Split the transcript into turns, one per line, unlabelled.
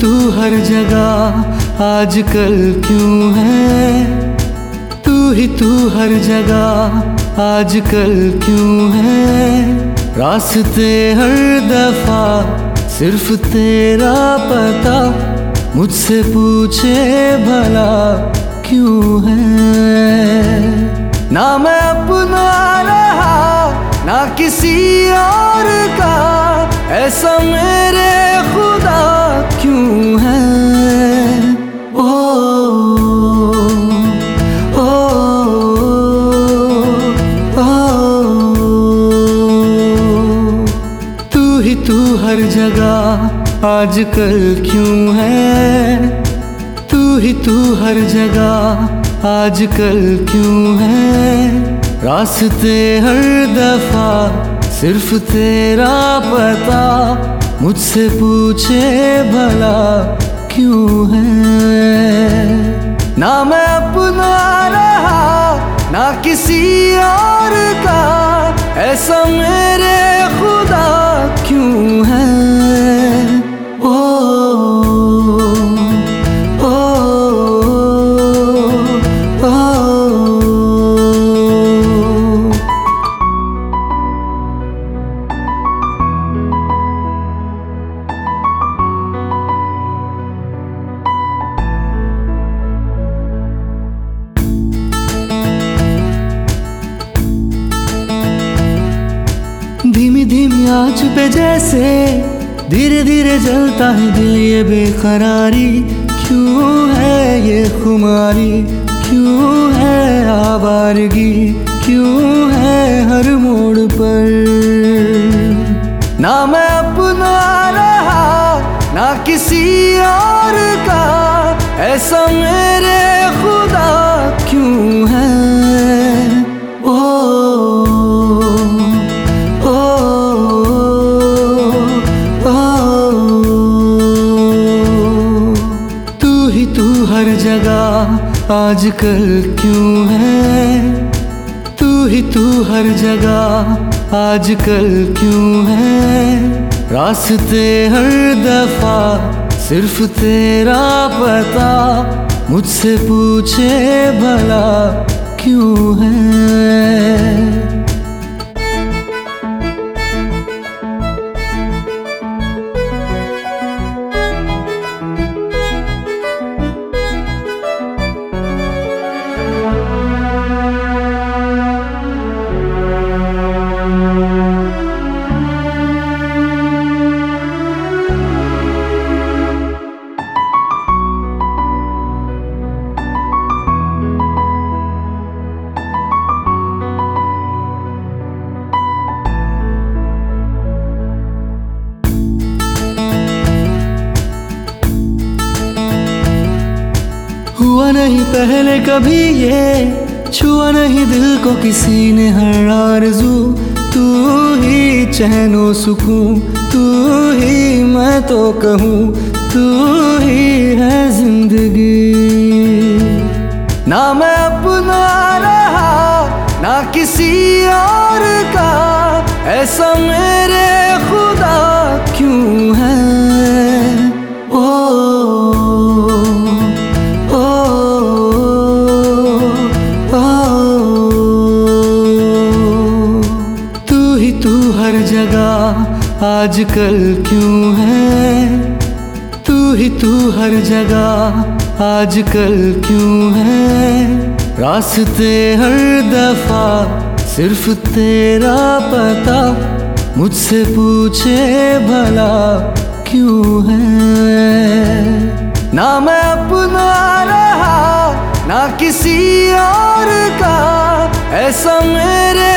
तू हर जगह आजकल क्यों है, तू हर जगह आजकल क्यों है। रास्ते हर दफा सिर्फ तेरा पता, मुझसे पूछे भला क्यों है। ना मैं अपना रहा ना किसी और का, ऐसा मेरे खुदा क्यों है। ओ, ओ, ओ, तू हर जगह आजकल क्यों है, तू हर जगह आजकल क्यों है। रास्ते हर दफा सिर्फ तेरा पता, मुझसे पूछे भला क्यों है। ना मैं अपना रहा ना किसी और का, ऐसा मेरे खुदा क्यों है। ओ, ओ, ओ, धीमी धीमी आँच पे जैसे धीरे धीरे जलता है दिल, ये बेकरारी क्यों है, ये खुमारी क्यों है, आवारगी क्यों है हर मोड़ पर। ना मैं अपना रहा ना किसी और का, ऐसा मेरे खुदा क्यों है। ओ, तू हर जगह आजकल क्यों है, तू हर जगह आजकल क्यों है। रास्ते हर दफा सिर्फ तेरा पता, मुझसे पूछे भला क्यों है। हुआ नहीं पहले कभी ये, छुआ नहीं दिल को किसी ने हर आरज़ू। तू ही चैनो सुकून, तू ही मैं तो कहूँ, तू ही है जिंदगी। ना मैं अपना रहा ना किसी और का, ऐसा मेरे खुदा क्यों है। ओ, तू हर जगह आजकल क्यों है, तू हर जगह आजकल क्यों है। रास्ते हर दफा सिर्फ तेरा पता, मुझसे पूछे भला क्यों है। ना मैं अपना रहा ना किसी और का, ऐसा मेरे